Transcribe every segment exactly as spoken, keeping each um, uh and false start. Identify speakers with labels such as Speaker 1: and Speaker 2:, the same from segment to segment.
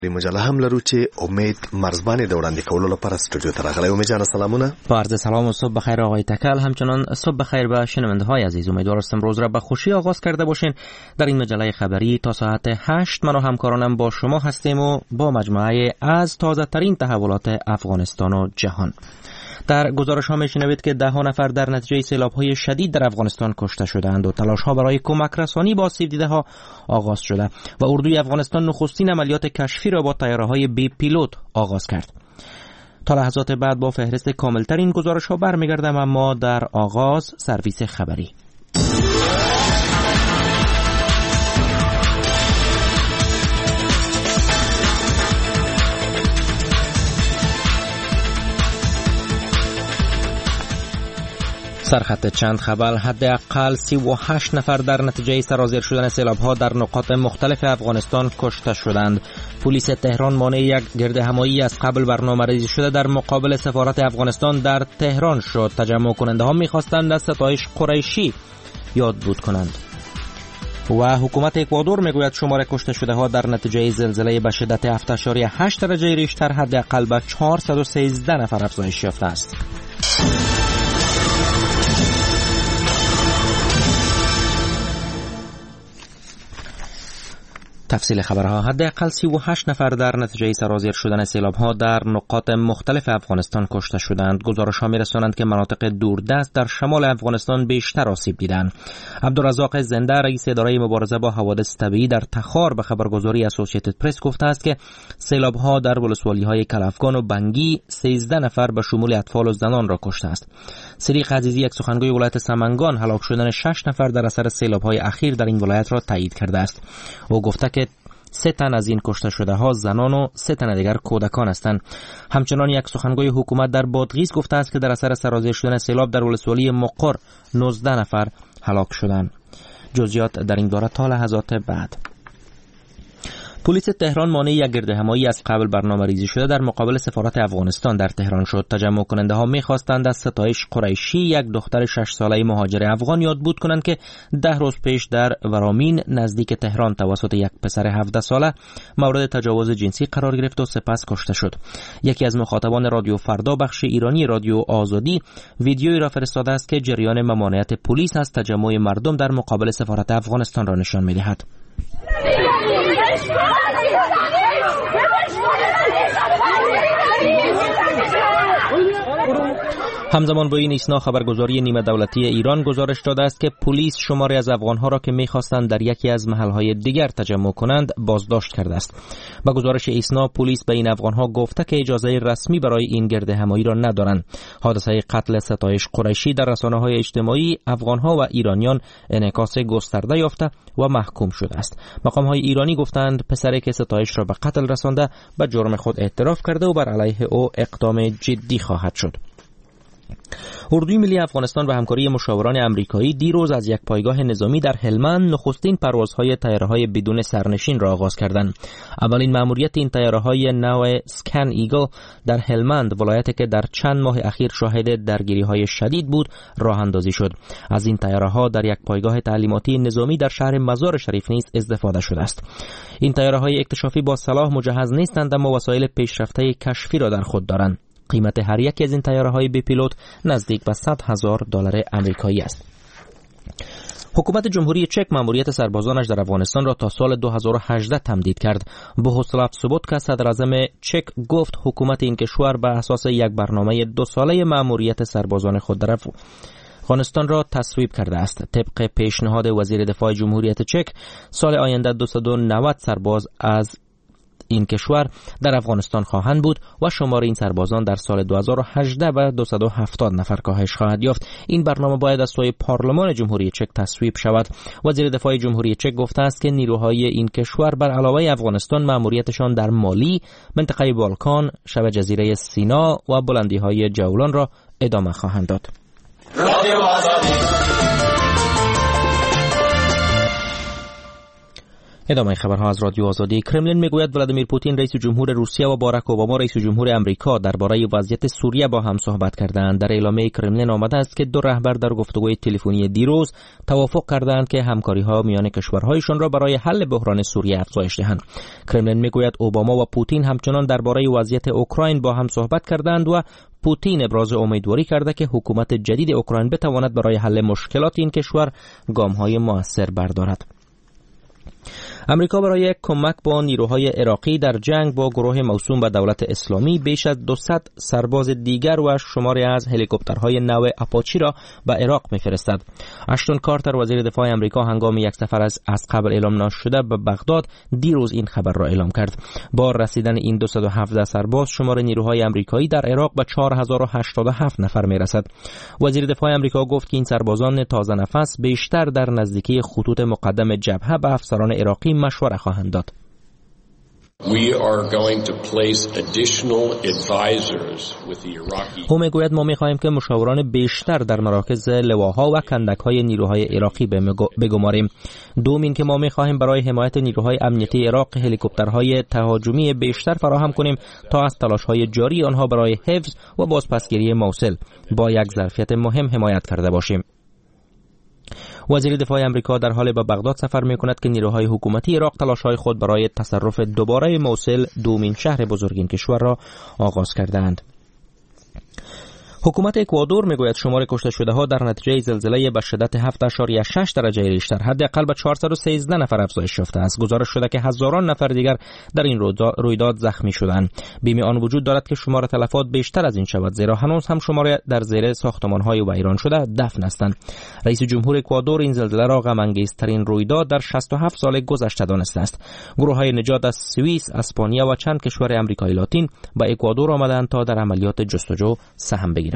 Speaker 1: د مجله هم لرو چې امید مرزبان د وړاندې کولو لپاره استودیو ته راغلی. امید جان سلامونه.
Speaker 2: با عرض سلام و صبح بخیر آقای تکل، همچنان صبح بخیر به شنونده‌های عزیز. امیدوارم روز را به خوشی آغاز کرده باشین. در این مجله خبری تا ساعت هشت من و همکارانم با شما هستیم و با مجموعه از تازه ترین تحولات افغانستان و جهان. در گزارش ها میشنوید که ده ها نفر در نتیجه سیلاب های شدید در افغانستان کشته شدند و تلاش ها برای کمک رسانی با آسیب دیده ها آغاز شده و اردوی افغانستان نخستین عملیات کشفی را با طیاره های بی پیلوت آغاز کرد. تا لحظات بعد با فهرست کاملتر این گزارش ها برمیگردم، اما در آغاز سرویس خبری. سرخط چند خبر: حداقل سی و هشت نفر در نتیجه سرازیر شدن سیلاب‌ها در نقاط مختلف افغانستان کشته شدند. پلیس تهران مانع یک گردهمایی از قبل برنامه‌ریزی شده در مقابل سفارت افغانستان در تهران شد. تجمع کننده ها می‌خواستند از ستایش قریشی یادبود کنند. و حکومت اکوادور میگوید شمار کشته شده ها در نتیجه زلزله به شدت هفت ممیز هشت درجه ریشتر حداقل به چهارصد و سیزده نفر افزایش یافته است. تفصیل خبرها: حداقل سی و هشت نفر در نتیجه سرازیر شدن سیلاب‌ها در نقاط مختلف افغانستان کشته شدند. گزارش‌ها می‌رسانند که مناطق دوردست در شمال افغانستان بیشتر آسیب دیدند. عبدالرزاق زنده، رئیس اداره مبارزه با حوادث طبیعی در تخار، به خبرگزاری اسوسییتد پرس گفته است که سیلاب‌ها در ولسوالی‌های کلافگان و بنگی سیزده نفر به شمول اطفال و زنان را کشته است. صدیق عزیزی، یک سخنگوی ولایت سمنگان، هلاک شدن شش نفر در اثر سیلاب‌های اخیر در این ولایت را تایید کرده است. او گفته که سه تن از این کشته شده ها زنان و سه تن دیگر کودکان هستند. همچنان یک سخنگوی حکومت در بادغیس گفته است که در اثر سرازیر شدن سیلاب در ولسوالی مقر نوزده نفر هلاک شدند. جزئیات در این باره تا لحظات بعد. پلیس تهران مانع یک گردهمایی از قبل برنامه‌ریزی شده در مقابل سفارت افغانستان در تهران شد. تجمع کننده ها می‌خواستند از ستایش قریشی، یک دختر شش ساله مهاجر افغان، یادبود کنند که ده روز پیش در ورامین نزدیک تهران توسط یک پسر هفده ساله مورد تجاوز جنسی قرار گرفت و سپس کشته شد. یکی از مخاطبان رادیو فردا بخش ایرانی رادیو آزادی ویدیویی را فرستاده است که جریان ممانعت پلیس از تجمع مردم در مقابل سفارت افغانستان را نشان می‌دهد. همزمان با این اسنا خبرگزاری نیمه دولتی ایران گزارش داده است که پلیس شماری از افغانها را که می‌خواستند در یکی از محل‌های دیگر تجمع کنند بازداشت کرده است. با گزارش اسنا پلیس به این افغانها گفته که اجازه رسمی برای این گردهمایی را ندارند. حادثه قتل ستایش قریشی در رسانه‌های اجتماعی افغانها و ایرانیان انعکاس گسترده یافته و محکوم شده است. مقام‌های ایرانی گفتند پسری که ستایش را به قتل رسانده به جرم خود اعتراف کرده و بر علیه او اقدام جدی خواهد شد. اردوی ملی افغانستان و همکاری مشاوران امریکایی دیروز از یک پایگاه نظامی در هلمند نخستین پروازهای طیاره‌های بدون سرنشین را آغاز کردند. اولین مأموریت این طیاره‌های نوع سکن ایگل در هلمند، ولایتی که در چند ماه اخیر شاهد درگیری‌های شدید بود، راه اندازی شد. از این طیاره‌ها در یک پایگاه تعلیماتی نظامی در شهر مزار شریف نیز استفاده شده است. این طیاره‌های اکتشافی با سلاح مجهز نیستند اما وسایل پیشرفته کشفی را در خود دارند. قیمت هر یک از این طیاره‌های بی پیلوت نزدیک به صد هزار دلار آمریکایی است. حکومت جمهوری چک مأموریت سربازانش در افغانستان را تا سال دو هزار و هجده تمدید کرد. بوهوسلاو سوبوتکا، صدر اعظم چک، گفت حکومت این کشور به اساس یک برنامه دو ساله مأموریت سربازان خود در افغانستان را تصویب کرده است. طبق پیشنهاد وزیر دفاع جمهوریت چک، سال آینده دویست و نود سرباز از این کشور در افغانستان خواهند بود و شمار این سربازان در سال دو هزار و هجده به دویست و هفتاد نفر کاهش خواهد یافت. این برنامه باید از سوی پارلمان جمهوری چک تصویب شود. وزیر دفاع جمهوری چک گفته است که نیروهای این کشور بر علاوه افغانستان مأموریتشان در مالی، منطقه بالکان، شبه جزیره سینا و بلندی‌های جولان را ادامه خواهند داد. ادامه خبرها از رادیو آزادی. کرملین میگوید ولادیمیر پوتین رئیس جمهور روسیه و باراک اوباما رئیس جمهور امریکا درباره وضعیت سوریه با هم صحبت کردند. در اعلامیه کرملین آمده است که دو رهبر در گفتگوی تلفنی دیروز توافق کردند که همکاری‌ها میان کشورهایشان را برای حل بحران سوریه افزایش دهند. کرملین میگوید اوباما و پوتین همچنان درباره وضعیت اوکراین با هم صحبت کردند و پوتین ابراز امیدواری کرده که حکومت جدید اوکراین بتواند برای حل مشکلات این کشور گام‌های مؤثر بردارد. امریکا برای کمک با نیروهای عراقی در جنگ با گروه موسوم به دولت اسلامی بیش از دویست سرباز دیگر و شماری از هلیکوپترهای نو آپاچی را به عراق می‌فرستد. اشتون کارتر وزیر دفاع امریکا هنگام یک سفر از از قبل اعلام نشده به بغداد دیروز این خبر را اعلام کرد. با رسیدن این دویست و هفده سرباز شمار نیروهای امریکایی در عراق به چهار هزار و هشتاد و هفت نفر می‌رسد. وزیر دفاع امریکا گفت که این سربازان تازه نفس بیشتر در نزدیکی خطوط مقدم جبهه به افسران عراقی مشوره خواهند داد. او میگوید ما میخواهیم که مشاوران بیشتر در مراکز لواها و کندک‌های نیروهای عراقی بگماریم. دوم این که ما میخواهیم برای حمایت نیروهای امنیتی عراق هلیکوپترهای تهاجمی بیشتر فراهم کنیم تا از تلاش‌های جاری آنها برای حفظ و بازپسگیری موصل با یک ظرفیت مهم حمایت کرده باشیم. وزیر دفاع امریکا در حال به بغداد سفر می‌کند که نیروهای حکومتی عراق تلاش‌های خود برای تصرف دوباره موصل دومین شهر بزرگ این کشور را آغاز کردند. حکومت اکوادور میگوید شمار کشته شده ها در نتیجه زلزله به شدت هفت اشاریه شش درجه ریشتر حداقل به چهارصد و سیزده نفر افزایش یافته است. گزارش شده که هزاران نفر دیگر در این رویداد زخمی شدند. بیم آن وجود دارد که شمار تلفات بیشتر از این شود، زیرا هنوز هم شمار در زیر ساختمان‌های ویران شده دفن هستند. رئیس جمهور اکوادور این زلزله را غم انگیزترین رویداد در شصت و هفت سال گذشته دانسته است. گروه‌های نجات از سوئیس، اسپانیا و چند کشور آمریکای لاتین به اکوادور آمدند تا در عملیات جستجو سهم بگیرند.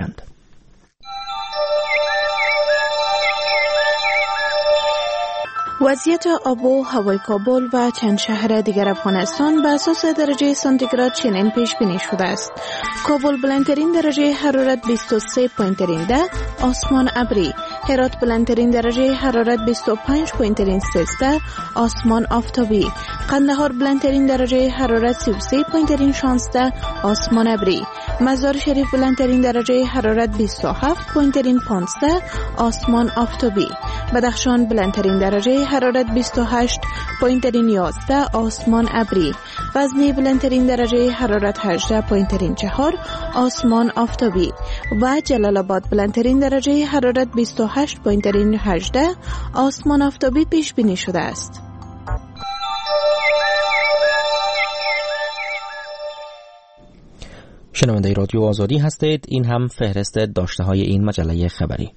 Speaker 3: وضعیت آب و هوای کابل و چند شهر دیگر افغانستان به اساس درجه سانتیگراد چنین پیش بینی شده است. کابل بلندترین درجه حرارت بیست و سه و ده، آسمان ابری. هرات بلندترین درجه حرارت بیست و پنج و سیزده، آسمان آفتابی. قندهار بلندترین درجه حرارت سی و سه و شانزده، آسمان ابری. مزار شریف بلندترین درجه حرارت بیست و هفت و پانزده، آسمان آفتابی. بدخشان بلندترین درجه حرارت بیست و هشت و یازده، آسمان ابری. غزنی بلندترین درجه حرارت هجده و چهار، آسمان آفتابی. و جلال آباد بلندترین درجه حرارت بیست و هشت و هجده، آسمان آفتابی پیش بینی شده است.
Speaker 2: شنونده رادیو آزادی هستید. این هم فهرست داشته های این مجله خبری.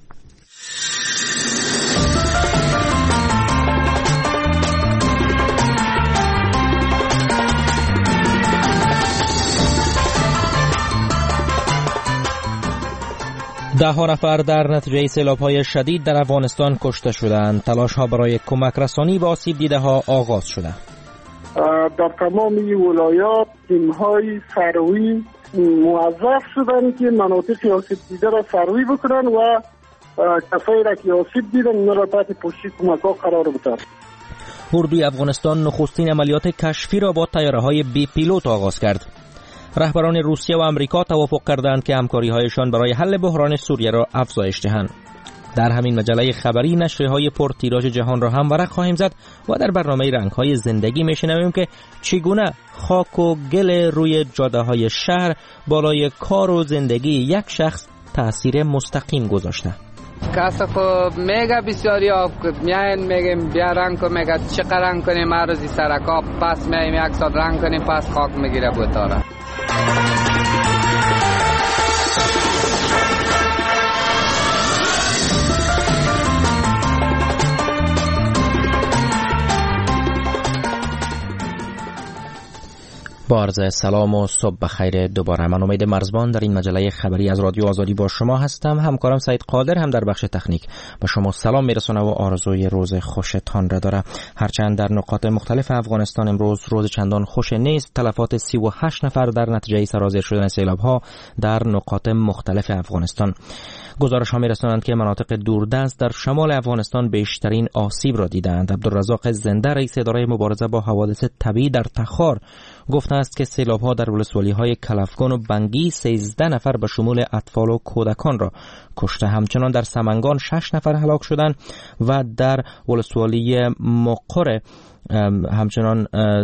Speaker 2: ده ها نفر در نتیجه سیلاب‌های شدید در افغانستان کشته شدند. تلاش‌ها برای کمک رسانی به آسیب دیده‌ها آغاز شده.
Speaker 4: در تمام ولایات تیم‌های سروی موظف شدند که مناطق آسیب دیده را سروی بکنن و کسایی را که آسیب دیدن اونا را تحت پوشش کمک‌ها قرار بدن.
Speaker 2: اردوی افغانستان نخستین عملیات کشفی را با طیاره‌های بی پیلوت آغاز کرد. رهبران روسیه و امریکا توافق کردند که همکاری‌هایشان برای حل بحران سوریه را افزایش دهند. در همین مجله خبری نشریه‌های پرتیراژ جهان را هم ورق خواهیم زد و در برنامه رنگ‌های زندگی می‌شنویم که چگونه خاک و گل روی جاده‌های شهر بالای کار و زندگی یک شخص تأثیر مستقیم گذاشته.
Speaker 5: کاسا خو میگه بسیاری آب میاین میگیم بیا رنگ کن، میگه چقدر رنگ کنیم عروضی سرکا، پس میایم یک سال رنگ کنیم پس خاک میگیره بوتاره.
Speaker 2: با عرض سلام و صبح بخیر دوباره. من امید مرزبان در این مجله خبری از رادیو آزادی با شما هستم. همکارم سعید قادر هم در بخش تکنیک به شما سلام میرسونه و آرزوی روز خوشتان را داره. هرچند در نقاط مختلف افغانستان امروز روز چندان خوش نیست. تلفات سی و هشت نفر در نتیجه سرازیر شدن سیلاب ها در نقاط مختلف افغانستان. گزارش ها میرسونند که مناطق دوردست در شمال افغانستان بیشترین آسیب را دیدند. عبدالرزاق زنده رئیس اداره مبارزه با حوادث طبیعی در تخار گفته است که سیلاب ها در ولسوالی های کلفگان و بنگی سیزده نفر به شمول اطفال و کودکان را کشته. همچنان در سمنگان شش نفر هلاک شدند و در ولسوالی مقر همچنان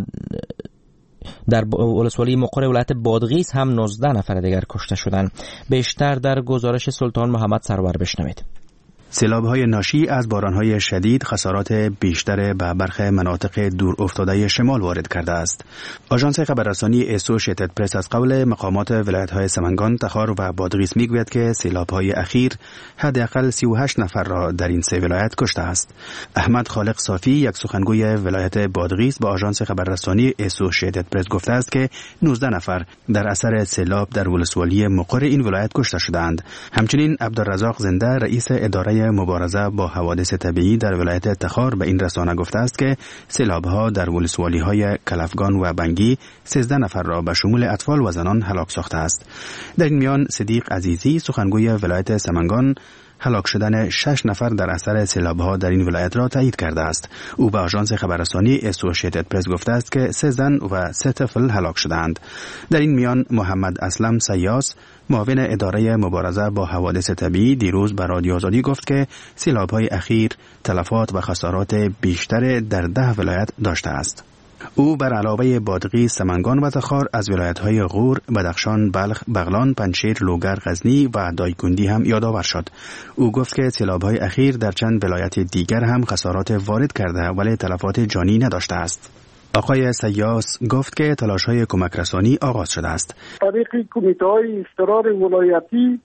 Speaker 2: در ولسوالی مقر ولایت بادغیس هم نوزده نفر دیگر کشته شدند. بیشتر در گزارش سلطان محمد سرور بشنوید.
Speaker 6: سیلاب‌های ناشی از باران‌های شدید خسارات بیشتر به برخی مناطق دور افتاده شمال وارد کرده است. آژانس خبررسانی اسوشیتد پرس از قول مقامات ولایت‌های سمنگان، تخار و بادغیس میگوید که سیلاب‌های اخیر حداقل سی و هشت نفر را در این سه ولایت کشته است. احمد خالق صافی، یک سخنگوی ولایت بادغیس، با آژانس خبررسانی اسوشیتد پرس گفته است که نوزده نفر در اثر سیلاب در ولسوالی مقر این ولایت کشته شدند. همچنین عبدالرزاق زنده رئیس اداره مبارزه با حوادث طبیعی در ولایت تخار به این رسانه گفته است که سیلاب‌ها در ولسوالی‌های کلفگان و بنگی سیزده نفر را به شمول اطفال و زنان هلاک ساخته است. در این میان صدیق عزیزی، سخنگوی ولایت سمنگان، هلاک شدن شش نفر در اثر سیلاب‌ها در این ولایت را تایید کرده است. او به آژانس خبررسانی اسوشیتد پرس گفته است که سه زن و سه طفل هلاک شدند. در این میان محمد اسلم سیاس، معاون اداره مبارزه با حوادث طبیعی، دیروز به رادیو آزادی گفت که سیلاب‌های اخیر تلفات و خسارات بیشتر در ده ولایت داشته است. او بر علاوه بادغیس، سمنگان و تخار از ولایت‌های غور، بدخشان، بلخ، بغلان، پنجشیر، لوگر، غزنی و دایکنڈی هم یادآور شد. او گفت که سیلاب‌های اخیر در چند ولایت دیگر هم خسارات وارد کرده ولی تلفات جانی نداشته است. آقای سیاس گفت که تلاش‌های کمک رسانی آغاز شده است.
Speaker 4: طریق کمیته‌های اضطرار ولایتی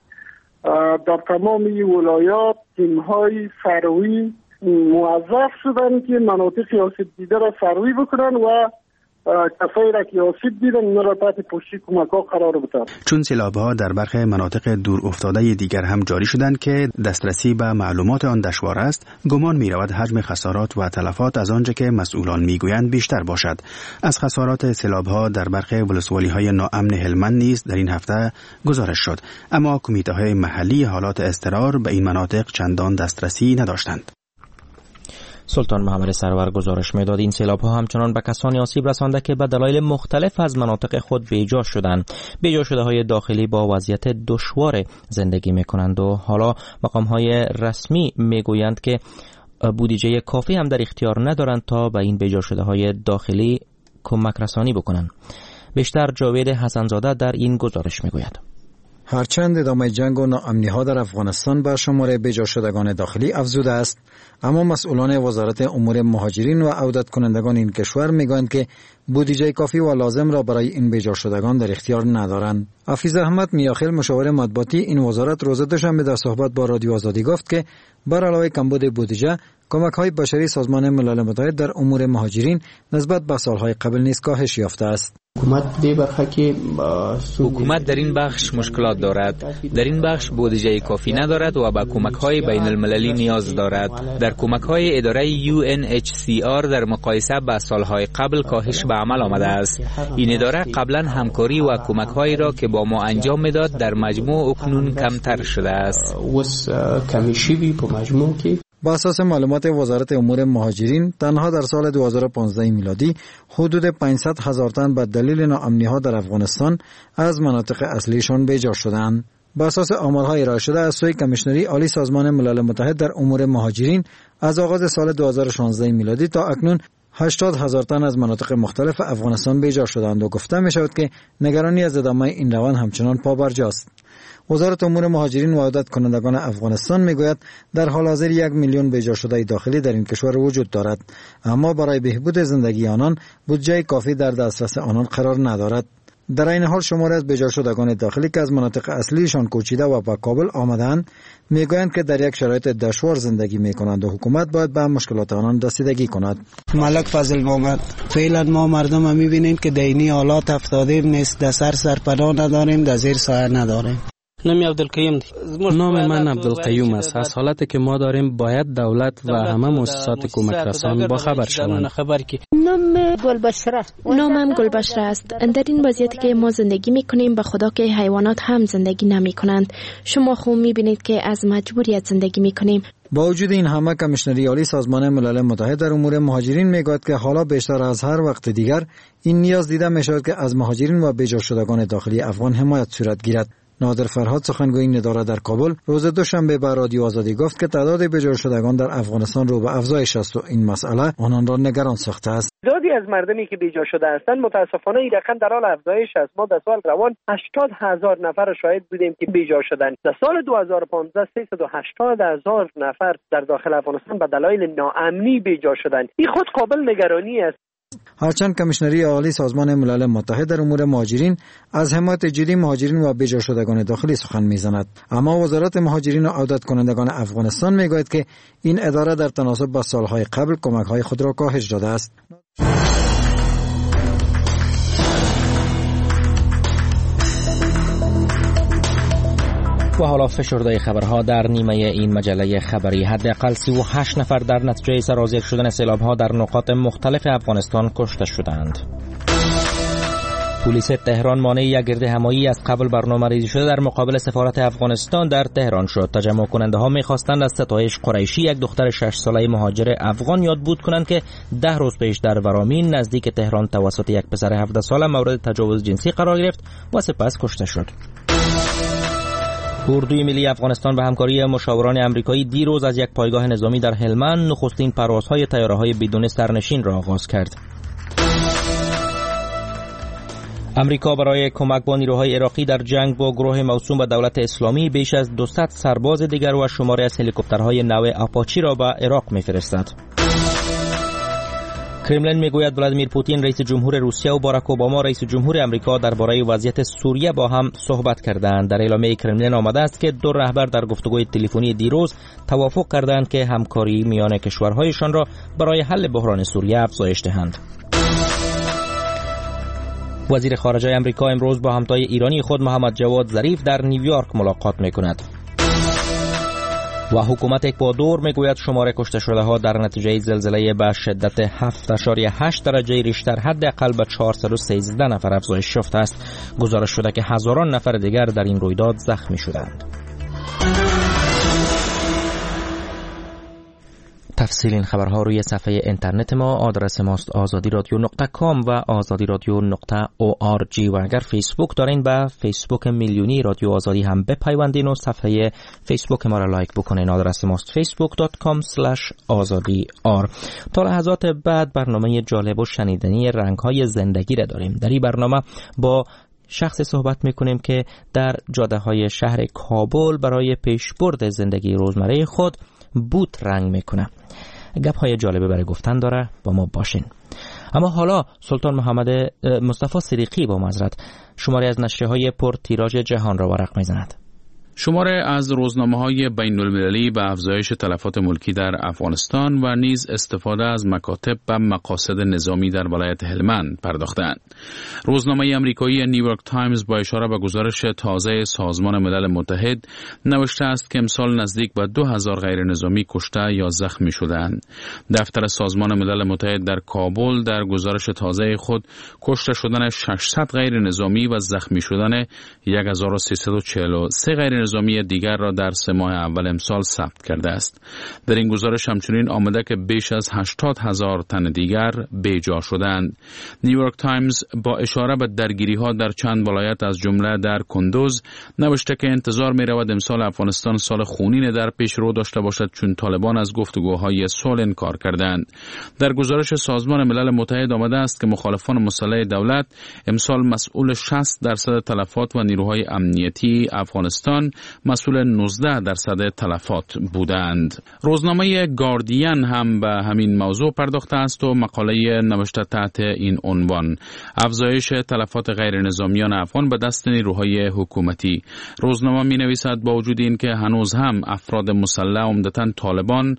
Speaker 4: در تمام ولایات تیم‌های سروی موظف شدن که مناطق آسیب دیده را سروی بکنن و کسایی را که آسیب دیدن اونا را تحت پوشش کمک‌ها قرار بدن.
Speaker 6: چون سیلاب‌ها در برخی مناطق دور افتاده دیگر هم جاری شدند که دسترسی به معلومات آن دشوار است، گمان می‌رود حجم خسارات و تلفات از آنچه که مسئولان می‌گویند بیشتر باشد. از خسارات سیلاب‌ها در برخی ولسوالی‌های ناامن هلمند نیز در این هفته گزارش شد، اما کمیته‌های محلی حالات اضطرار به این مناطق چندان دسترسی نداشتند.
Speaker 2: سلطان محمد سرور گزارش می‌داد این سیلاب‌ها همچنان به کسانی آسیب رسانده که به دلایل مختلف از مناطق خود بیجا شدند. بیجا شده‌های داخلی با وضعیت دشوار زندگی می‌کنند و حالا مقام‌های رسمی می‌گویند که بودجه کافی هم در اختیار ندارند تا به این بیجا شده‌های داخلی کمک رسانی بکنند. بیشتر جاوید حسنزاده در این گزارش می‌گوید.
Speaker 7: هرچند ادامه جنگ و ناامنی‌ها در افغانستان به شمار بیجا شدگان داخلی افزوده است، اما مسئولان وزارت امور مهاجرین و عودت کنندگان این کشور میگویند که بودجه کافی و لازم را برای این بیجا شدگان در اختیار ندارند. حفیظ احمد میاخیل، مشاور مطبوعاتی این وزارت، روز دوشنبه در صحبت با رادیو آزادی گفت که بر علاوه کمبود بودجه، کمک‌های بشری سازمان ملل متحد در امور مهاجرین نسبت به سال‌های قبل نیز کاهش یافته است.
Speaker 8: حکومت در این بخش مشکلات دارد. در این بخش بودجه کافی ندارد و به کمک‌های بین المللی نیاز دارد. در کمک‌های اداره یو ان اچ سی آر در مقایسه با سال‌های قبل کاهش به عمل آمده است. این اداره قبلا همکاری و کمک‌هایی را که با ما انجام میداد در مجموع اکنون کمتر شده است.
Speaker 7: با اساس معلومات وزارت امور مهاجرین، تنها در سال دو هزار و پانزده میلادی حدود پانصد هزار تن به دلیل ناامنی‌ها در افغانستان از مناطق اصلیشان بیجا شدند. با اساس آمارهای ارائه شده از سوی کمیشنری عالی سازمان ملل متحد در امور مهاجرین، از آغاز سال دو هزار و شانزده میلادی تا اکنون هشتاد هزار تن از مناطق مختلف افغانستان بیجا شدند و گفته می شود که نگرانی از ادامه این روند همچنان پابرجاست. وزارت امور مهاجرین و عودت کنندگان افغانستان میگوید در حال حاضر یک میلیون بیجا شده داخلی در این کشور وجود دارد، اما برای بهبود زندگی آنان بودجه کافی در دسترس آنان قرار ندارد. در این حال شماری از بجا شدگان داخلی که از مناطق اصلیشان کوچیده و به کابل آمدند میگویند که در یک شرایط دشوار زندگی میکنند و حکومت باید به مشکلات آنان رسیدگی کند.
Speaker 9: ملک فضل محمد، فعلا ما مردم هم میبینیم که دینی حالات افتادیم نیست، در سر سرپناه نداریم، در زیر سایه نداریم.
Speaker 10: نام عبدالقیوم دی. نام من عبدالقیوم است. از حالتی که ما داریم باید دولت و همه مؤسسات کمک رسان با خبر شوند.
Speaker 11: نام گلبشره. نامم گلبشره است. در این وضعیتی که ما زندگی میکنیم به خدا که حیوانات هم زندگی نمیکنند. شما خوب میبینید که از مجبوریت زندگی میکنیم.
Speaker 7: با وجود این همه کمیشنری عالی سازمان ملل متحد در امور مهاجرین میگوید که حالا بیشتر از هر وقت دیگر این نیاز دیده میشود که از مهاجرین و بجا شدگان داخلی افغان حمایت صورت گیرد. نادر فرهاد سخنگوی این اداره در کابل روز دوشنبه به رادیو آزادی گفت که تعداد بجا شدگان در افغانستان رو به افزایش است و این مسئله آنان را نگران ساخته است.
Speaker 12: تعدادی از مردمی که بیجا شده هستند متاسفانه این رقم در حال افزایش است. ما در سال روان هشتاد هزار نفر شاهد بودیم که بیجا شدند. در سال دو هزار و پانزده سیصد و هشتاد هزار نفر در داخل افغانستان به دلایل ناامنی بیجا شدند. این خود قابل نگرانی است.
Speaker 7: هرچند کمیشنری عالی سازمان ملل متحد در امور مهاجرین از حمایت جدی مهاجرین و بجا شدگان داخلی سخن میزند، اما وزارت مهاجرین و عودت کنندگان افغانستان میگوید که این اداره در تناسب با سالهای قبل کمک‌های خود را کاهش داده است.
Speaker 2: و حالا فشرده خبرها در نیمه این مجله خبری. حداقل سی و هشت نفر در نتیجه سرازیر شدن سیلاب‌ها در نقاط مختلف افغانستان کشته شدند. پلیس تهران مانع یک گردهمایی از قبل برنامه‌ریزی شده در مقابل سفارت افغانستان در تهران شد. تجمع کننده ها می‌خواستند از ستایش قریشی، یک دختر شش ساله مهاجر افغان، یاد بود کنند که ده روز پیش در ورامین نزدیک تهران توسط یک پسر هفده ساله مورد تجاوز جنسی قرار گرفت و سپس کشته شد. اردوی ملی افغانستان به همکاری مشاوران آمریکایی دیروز از یک پایگاه نظامی در هلمند نخستین پروازهای طیاره‌های بدون سرنشین را آغاز کرد. امریکا برای کمک با نیروهای عراقی در جنگ با گروه موسوم به دولت اسلامی بیش از دویست سرباز دیگر و شماری از هلیکوپترهای نو آپاچی را به عراق می‌فرستد. کرملین میگوید ولادیمیر پوتین رئیس جمهور روسیه و باراک اوباما رئیس جمهور آمریکا درباره وضعیت سوریه با هم صحبت کردند. در اعلامیه کرملین آمده است که دو رهبر در گفتگوی تلفنی دیروز توافق کردند که همکاری میان کشورهایشان را برای حل بحران سوریه افزایش دهند. وزیر خارجه آمریکا امروز با همتای ایرانی خود محمد جواد ظریف در نیویورک ملاقات میکند. و حکومت اکوادور میگوید شمار کشته شده ها در نتیجه زلزله به شدت هفت ممیز هشت درجه ریشتر حداقل به چهارصد و سیزده نفر افزایش یافته است. گزارش شده که هزاران نفر دیگر در این رویداد زخمی شدند. تفصیل این خبرها روی صفحه اینترنت ما، آدرس ماست آزادی رادیو نقطه کام و آزادی رادیو نقطه او آر جی و اگر فیسبوک دارین به فیسبوک میلیونی رادیو آزادی هم بپیوندین و صفحه فیسبوک ما را لایک بکنین. آدرس ماست فیسبوک دات کام اسلش آزادی آر. تا لحظات بعد برنامه جالب و شنیدنی رنگ‌های زندگی را داریم. در این برنامه با شخصی صحبت میکنیم که در جاده های شهر کابل برای پیشبرد زندگی روزمره خود بوت رنگ میکنه. گپ های جالبه برای گفتن داره، با ما باشین. اما حالا سلطان محمد مصطفی صدیقی با معذرت شماری از نشریه‌های پر تیراژ جهان را ورق میزند.
Speaker 13: شماره از روزنامه‌های بین‌المللی به افزایش تلفات ملکی در افغانستان و نیز استفاده از مکاتب و مقاصد نظامی در ولایت هلمند پرداختند. روزنامه آمریکایی نیویورک تایمز با اشاره به گزارش تازه سازمان ملل متحد نوشته است که امسال نزدیک به دو هزار غیر نظامی کشته یا زخمی شدند. دفتر سازمان ملل متحد در کابل در گزارش تازه خود کشته شدن ششصد غیر نظامی و زخمی شدن هزار و سیصد و چهل و سه غیر نظامی دیگر را در سه ماه اول امسال ثبت کرده است. در این گزارش همچنین آمده که بیش از هشتاد هزار تن دیگر بیجا شدند. نیویورک تایمز با اشاره به درگیری ها در چند ولایت از جمله در کندوز نوشته که انتظار می رود امسال افغانستان سال خونین در پیش رو داشته باشد، چون طالبان از گفتگوهای صلح انکار کردند. در گزارش سازمان ملل متحد آمده است که مخالفان مسلح دولت امسال مسئول شصت درصد تلفات و نیروهای امنیتی افغانستان مسئول نوزده درصد تلفات بودند. روزنامه گاردین هم به همین موضوع پرداخته است و مقاله نوشته تحت این عنوان: افزایش تلفات غیر نظامیان افغان به دست نیروهای حکومتی. روزنامه می نویسد با وجود این که هنوز هم افراد مسلح عمدتاً طالبان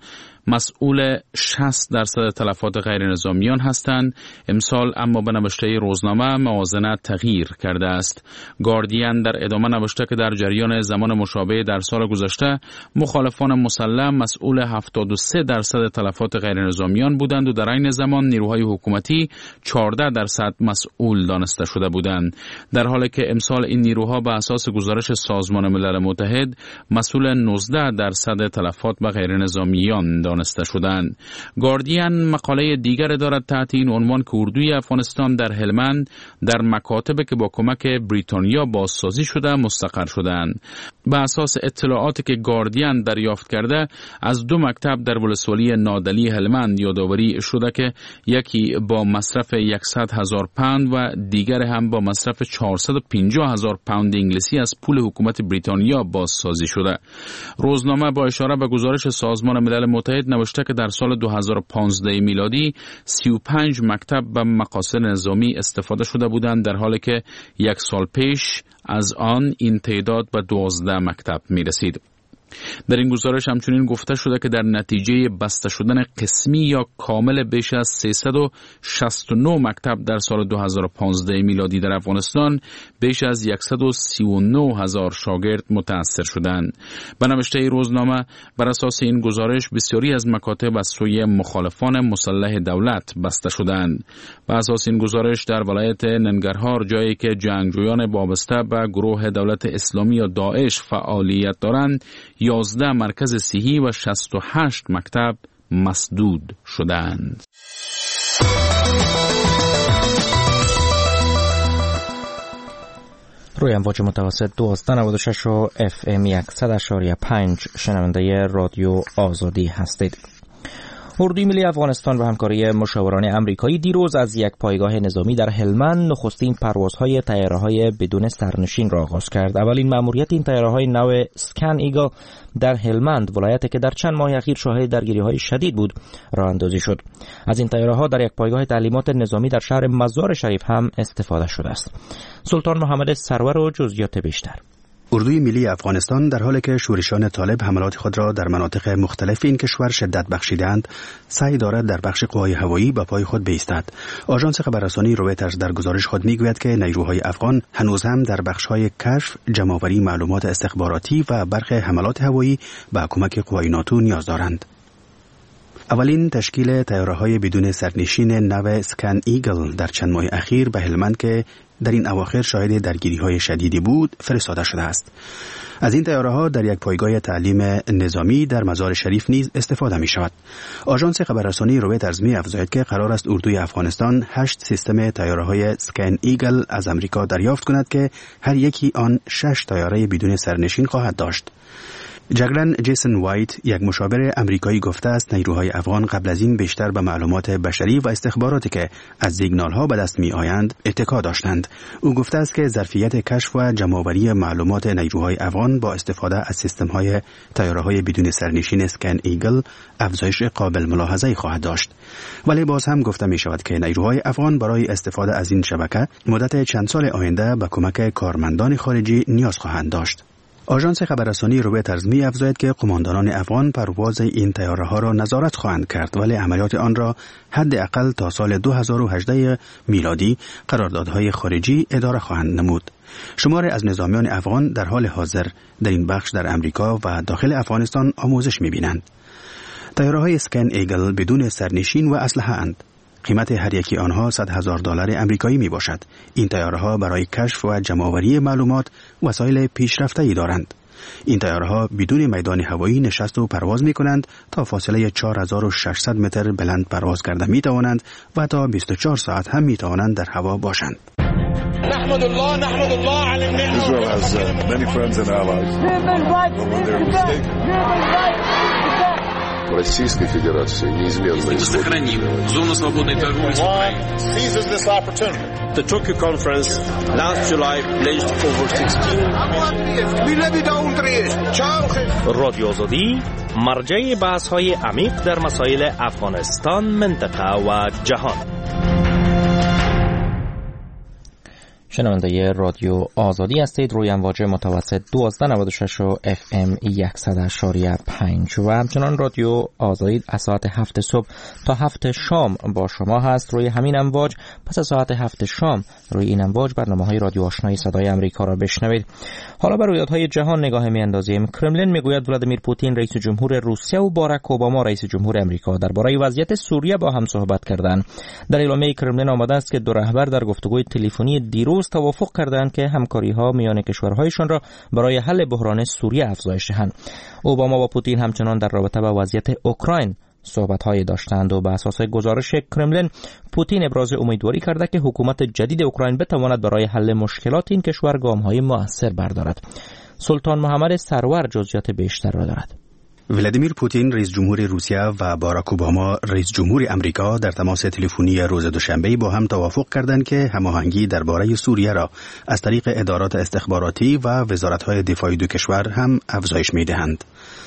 Speaker 13: مسئول شصت درصد تلفات غیر نظامیان هستند، امسال اما به نوشته روزنامه موازنه تغییر کرده است. گاردین در ادامه نوشته که در جریان زمان مشابه در سال گذشته مخالفان مسلح مسئول هفتاد و سه درصد تلفات غیر نظامیان بودند و در این زمان نیروهای حکومتی چهارده درصد مسئول دانسته شده بودند، در حالی که امسال این نیروها به اساس گزارش سازمان ملل متحد مسئول نوزده درصد تلفات به غیر نظامیان دانسته شدند. گاردین مقاله دیگر دارد تحت این عنوان که اردوی افغانستان در هلمند در مکاتب که با کمک بریتانیا بازسازی شده مستقر شدند. به اساس اطلاعاتی که گاردین دریافت کرده، از دو مکتب در ولسوالی نادلی هلمند یادآوری شده که یکی با مصرف صد هزار پوند و دیگر هم با مصرف چهارصد و پنجاه هزار پوند انگلیسی از پول حکومت بریتانیا بازسازی شده. روزنامه با اشاره به گزارش سازمان ملل متحد نوشته که در سال دو هزار و پانزده میلادی سی و پنج مکتب به مقاصد نظامی استفاده شده بودند، در حالی که یک سال پیش از آن این تعداد به دوازده مکتب می رسید. در این گزارش همچنین گفته شده که در نتیجه بسته شدن قسمی یا کامل بیش از سیصد و شصت و نه مکتب در سال دو هزار و پانزده میلادی در افغانستان بیش از صد و سی و نه هزار شاگرد متاثر شدند. به نوشته روزنامه، بر اساس این گزارش بسیاری از مکاتب از سوی مخالفان مسلح دولت بسته شدند. بر اساس این گزارش در ولایت ننگرهار، جایی که جنگجویان وابسته به گروه دولت اسلامی یا داعش فعالیت دارند، یازده مرکز صحی و شصت و هشت مکتب مسدود شدند.
Speaker 2: روی امواج متوسط دویست و نود و شش و اف ام صد و شش و پنج شنونده رادیو آزادی هستید. اردوی ملی افغانستان و همکاری مشاوران امریکایی دیروز از یک پایگاه نظامی در هلمند نخستین پروازهای طیاره‌های بدون سرنشین را آغاز کرد. اولین مأموریت این طیاره‌های نوع اسکن ایگل در هلمند، ولایتی که در چند ماه اخیر شاهد درگیری‌های شدید بود، راه اندازی شد. از این طیاره‌ها در یک پایگاه تعلیمات نظامی در شهر مزار شریف هم استفاده شده است. سلطان محمد سرور و جزئیات بیشتر.
Speaker 6: اردوی ملی افغانستان در حالی که شورشان طالب حملات خود را در مناطق مختلف این کشور شدت بخشیدند، سعی دارد در بخش قوای هوایی به پای خود بایستد. آژانس خبررسانی رویترز در گزارش خود میگوید که نیروهای افغان هنوز هم در بخش‌های کشف، جمع‌آوری معلومات استخباراتی و برخی حملات هوایی به کمک قوای ناتو نیاز دارند. اولین تشکیل طیاره‌های بدون سرنشین نو اسکن ایگل در چند ماه اخیر به هلمند که در این اواخر شاهد درگیری‌های شدیدی بود فرستاده شده است. از این طیاره‌ها در یک پایگاه تعلیم نظامی در مزار شریف نیز استفاده می‌شود. آژانس خبررسانی رویترز می‌افزاید که قرار است اردوی افغانستان هشت سیستم طیاره‌های اسکن ایگل از امریکا دریافت کند که هر یکی آن شش طیاره بدون سرنشین خواهد داشت. جگرن جیسن وایت، یک مشاور امریکایی، گفته است نیروهای افغان قبل از این بیشتر به معلومات بشری و استخباراتی که از سیگنال‌ها به دست می‌آیند اتکا داشتند. او گفته است که ظرفیت کشف و جمع‌آوری معلومات نیروهای افغان با استفاده از سیستم‌های طیاره‌های بدون سرنشین اسکن ایگل افزایش قابل ملاحظه‌ای خواهد داشت. ولی باز هم گفته می‌شود که نیروهای افغان برای استفاده از این شبکه مدت چند سال آینده به کمک کارمندان خارجی نیاز خواهند داشت. آژانس خبررسانی رویترز می‌افزاید که قماندانان افغان پرواز این طیاره‌ها را نظارت خواهند کرد، ولی عملیات آن را حداقل تا سال دو هزار و هجده میلادی قراردادهای خارجی اداره خواهند نمود. شماری از نظامیان افغان در حال حاضر در این بخش در امریکا و داخل افغانستان آموزش می‌بینند. طیاره‌های اسکن ایگل بدون سرنشین و اسلحه اند. قیمت هر یکی آنها صد هزار دلار آمریکایی می باشد. این طیاره‌ها برای کشف و جمع‌آوری معلومات وسایل پیشرفته‌ای دارند. این طیاره‌ها بدون میدان هوایی نشست و پرواز می کنند، تا فاصله چهار هزار و ششصد متر بلند پرواز کرده می توانند و تا بیست و چهار ساعت هم می توانند در هوا باشند.
Speaker 14: نحمد الله نحمد الله علی النعمة. Israel has uh, many friends and allies.
Speaker 15: Российской Федерации неизменно
Speaker 16: сохраним зону свободной торговли с Украиной.
Speaker 17: The Tokyo Conference last July pledged over sixteen
Speaker 18: رادیو آزادی مرجع بحث‌های عمیق در مسائل افغانستان، منطقه و جهان.
Speaker 2: شنونده رادیو آزادی هستید روی امواج متوسط دوازده نود و شش و اف ام صد اشاری پنج و همچنان رادیو آزادی از ساعت هفت صبح تا هفت شام با شما هست روی همین امواج. پس از ساعت هفت شام روی این امواج برنامه‌های رادیو آشنای صدای آمریکا را بشنوید. حالا بر رویدادهای جهان نگاه می‌اندازیم. کرملین میگوید ولادیمیر پوتین رئیس جمهور روسیه و باراک اوباما رئیس جمهور آمریکا درباره وضعیت سوریه با هم صحبت کردند. در اعلامیه کرملین آمده است که دو رهبر در گفتگوی تلفنی دیروز توافق کردند که همکاری‌ها میان کشورهایشان را برای حل بحران سوریه افزایش دهند. اوباما و پوتین همچنان در رابطه با وضعیت اوکراین صحبت‌هایی داشتند و بر اساس گزارش کرملین پوتین ابراز امیدواری کرده که حکومت جدید اوکراین بتواند برای حل مشکلات این کشور گام‌های مؤثر بردارد. سلطان محمد سرور جزئیات بیشتر را دارد.
Speaker 6: ولادیمیر پوتین رئیس جمهور روسیه و باراک اوباما رئیس جمهور امریکا در تماس تلفنی روز دوشنبه با هم توافق کردند که هماهنگی درباره سوریه را از طریق ادارات استخباراتی و وزارت‌های دفاعی دو کشور هم افزایش می‌دهند.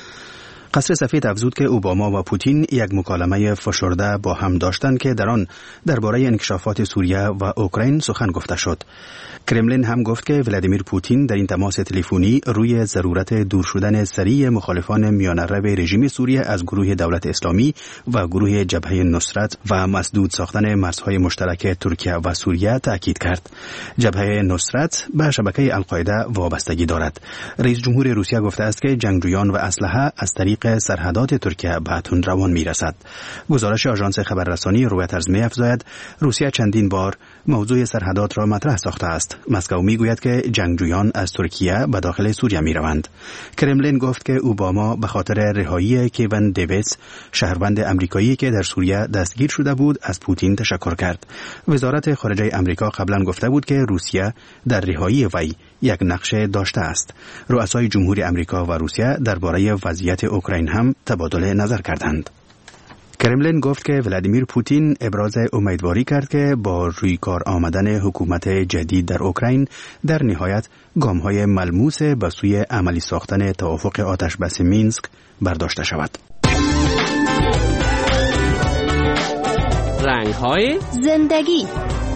Speaker 6: قصر سفید افزود که اوباما و پوتین یک مکالمه فشرده با هم داشتند که در آن درباره انکشافات سوریه و اوکراین سخن گفته شد. کرملین هم گفت که ولادیمیر پوتین در این تماس تلفنی روی ضرورت دور شدن سریع مخالفان میانه‌رو رژیم سوریه از گروه دولت اسلامی و گروه جبهه نصرت و مسدود ساختن مرزهای مشترک ترکیه و سوریه تاکید کرد. جبهه نصرت به شبکه القاعده وابستگی دارد. رئیس جمهور روسیه گفته است که جنگجویان و اسلحه از طریق سرحدات ترکیه به تندروان میرسد. گزارش آژانس خبررسانی رویترز می‌افزاید روسیه چندین بار موضوع سرحدات را مطرح ساخته است. مسکو میگوید که جنگجویان از ترکیه به داخل سوریه میروند. کرملین گفت که اوباما به خاطر رهایی کیون دیویس شهروند امریکایی که در سوریه دستگیر شده بود از پوتین تشکر کرد. وزارت خارجه امریکا قبلا گفته بود که روسیه در رهایی وی یک نقش داشته است. رؤسای جمهوری امریکا و روسیه درباره وضعیت اوکراین هم تبادل نظر کردند. کرملین گفت که ولادیمیر پوتین ابراز امیدواری کرد که با روی کار آمدن حکومت جدید در اوکراین در نهایت گام‌های ملموس به سوی عملی ساختن توافق آتشبس مینسک برداشته شود.
Speaker 18: رنگ‌های
Speaker 11: زندگی.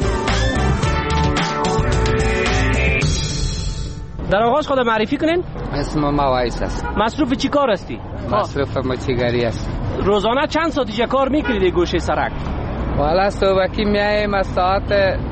Speaker 18: در آغاز خود معرفی کنین.
Speaker 5: اسم ما وایس است.
Speaker 18: مصروف چی کار هستی؟
Speaker 5: مصروف مچیگری است.
Speaker 18: روزانه چند ساعتی کار میکنید گوشه سرک؟
Speaker 5: والا صبحی میایم از ساعت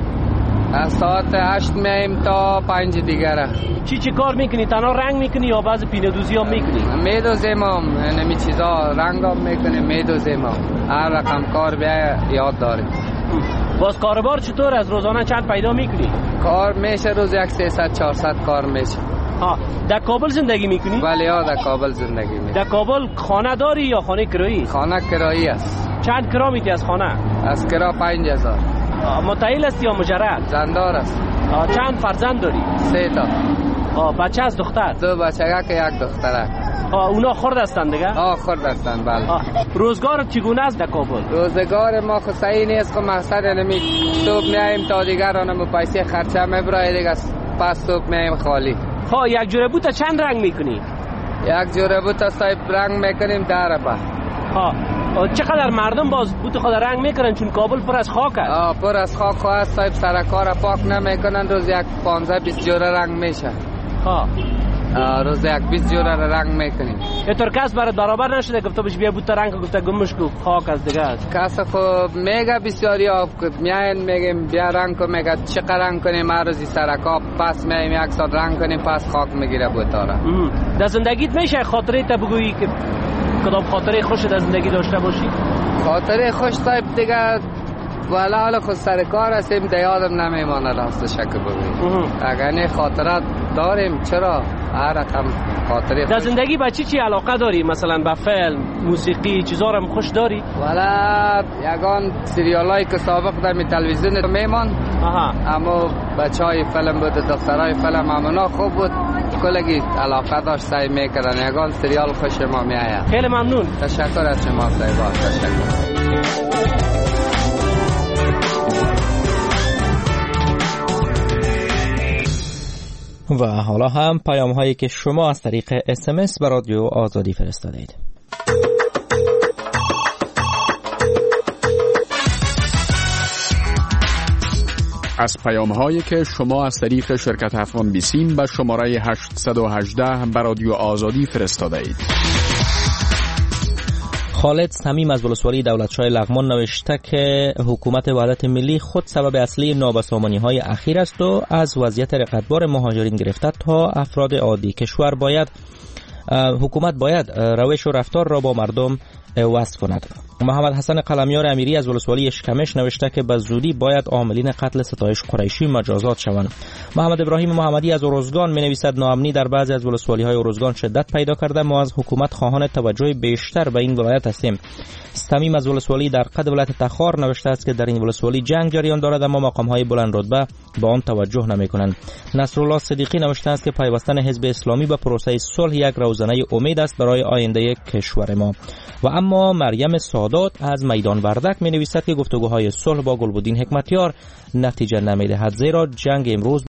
Speaker 5: از ساعت هشت میایم تا پنج دیگره.
Speaker 18: چی چی کار میکنی؟ تنها رنگ میکنی یا بعض پینه دوزی هم میکنی؟
Speaker 5: میدوزیم هم نمی چیزا رنگ هم میکنیم میدوزیم هم هر رقم کار بیا یاد داریم.
Speaker 18: باز کاربار چطور از روزانه چند پیدا میکنی؟
Speaker 5: کار میشه روز یک سیصد چهارصد کار میشه.
Speaker 18: ها در کابل زندگی میکنی؟
Speaker 5: بله ها در کابل زندگی میکنم.
Speaker 18: در کابل خانه داری یا خانه کرایی؟
Speaker 5: خانه کرایی است.
Speaker 18: چند کرا میتی از خانه؟
Speaker 5: از کرا پنج هزار.
Speaker 18: متعیل هستی یا مجرد؟
Speaker 5: زندار است.
Speaker 18: چند فرزند داری؟
Speaker 5: سه تا.
Speaker 18: بچه از دختر؟
Speaker 5: دو بچه که یک دختره.
Speaker 18: اونا خرد هستند دیگه؟
Speaker 5: آه خرد هستند بله.
Speaker 18: روزگارت چگونه است در کابل؟
Speaker 5: روزگار ما خود صحیح نیست که مقصد نمی صبح میایم تا دیگران پیسه خرچه میبرای دیگه پس صبح میایم خالی.
Speaker 18: ها یک جوره بوتا چند رنگ میکنی؟
Speaker 5: یک جوره بوتا سایب رنگ میکنیم در با.
Speaker 18: ها چقدر مردم باز بوت خود رنگ میکنن چون کابل پر از خاک است؟
Speaker 5: آه پر از خاک است سایب سرکار پاک نمیکنن روز یک پانزده بیست جوره رنگ میشه.
Speaker 18: ها
Speaker 5: روز یک بیست جوره رنگ میکنیم.
Speaker 18: اینطور کس برات برابر نشده گفته بهش بیا بوت رنگ گفته گمش کو خاک از دیگه
Speaker 5: کس خو میگه بسیاری آف میاین میگیم بیا رنگ کو میگه چقدر رنگ کنیم هر روزی سرکا پس میایم یک سال رنگ کنیم پس خاک میگیره بوتاره.
Speaker 18: در زندگیت میشه خاطره تا بگویی که کدام خاطره خوش در زندگی داشته باشی؟
Speaker 5: خاطره خوش صاحب دیگه والا حالا خود سر کار هستیم دیادم نمیمانه راستش که بگوییم. اگر نه خاطرات داریم چرا هر رقم خاطره
Speaker 18: در زندگی با چی چی علاقه داری؟ مثلا با فیلم، موسیقی، چیزا رو خوش داری؟
Speaker 5: والا یگان سریالایی که سابق در تلویزیون میمان اما بچهای فیلم بود دخترای فیلم همونا خوب بود کلگی علاقه داشت سعی میکردن یگان سریال خوش ما میآید.
Speaker 19: خیلی ممنون.
Speaker 5: تشکر از شما صاحبان. تشکر.
Speaker 2: و حالا هم پیام هایی که شما از طریق اس ام اس به رادیو آزادی فرستادید.
Speaker 13: از پیام هایی که شما از طریق شرکت افغان بیسیم به شماره هشت یک هشت به رادیو آزادی فرستاده اید.
Speaker 2: خالد صمیم از ولسوالی دولتشاه لغمان نوشته که حکومت وحدت ملی خود سبب اصلی نابسامانی های اخیر است و از وضعیت رقتبار مهاجرین گرفته تا افراد عادی کشور باید حکومت باید روش و رفتار را با مردم وصف کند. محمد حسن قلمیار امیری از ولسوالی اشکمش نوشته که به زودی باید عاملین قتل ستایش قریشی مجازات شوند. محمد ابراهیم محمدی از اروزگان می نویسد ناامنی در بعضی از ولسوالی های اروزگان شدت پیدا کرده، ما از حکومت خواهان توجه بیشتر به این ولایت هستیم. صمیم از ولسوالی در قد ولایت تخار نوشته است که در این ولسوالی جنگ جریان دارد اما مقام های بلند رتبه به آن توجه نمی کنند. نصرالله صدیقی نوشته است که پیوستن حزب اسلامی به پروسه صلح یک روزنه امید است برای آینده کشور ما. و اما مریم سادات از میدان وردک می نویسد که گفتگوهای صلح با گلبدین حکمتیار نتیجه نمی دهد، زیرا جنگ امروز